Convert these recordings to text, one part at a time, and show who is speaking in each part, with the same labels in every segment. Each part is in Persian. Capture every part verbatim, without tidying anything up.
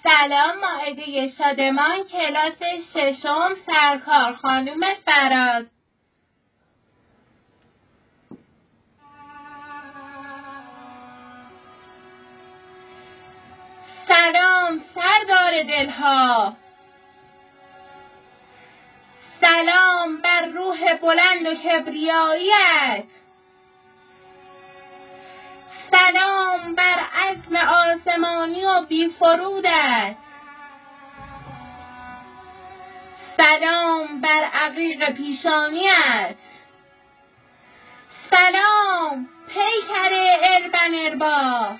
Speaker 1: سلام مائده شادمان کلاس ششم سرکار خانوم فراز. سلام سردار دلها، سلام بر روح بلند و کبریایی‌ات، سلام بر عزم آسمانی و بیفرودت، سلام بر عقیق پیشانی‌ات، سلام پیکر اربن اربا،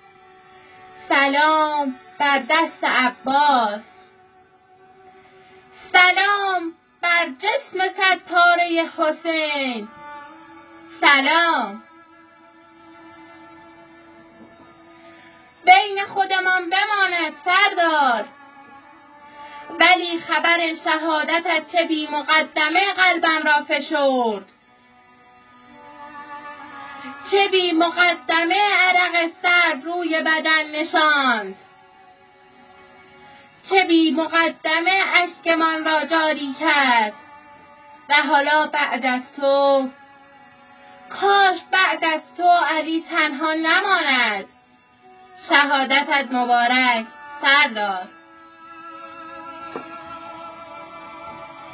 Speaker 1: سلام بر دست عباس، سلام بر جسم صد پاره حسین، سلام. بین خودمان بماند سردار، ولی خبر شهادتت چه بی مقدمه قلبم را فشرد، چه بی مقدمه عرق سرد روی بدن نشاند، چه بی مقدمه اشکمان را جاری کرد. و حالا بعد از تو، کاش بعد از تو علی تنها نماند. شهادتت مبارک سردار.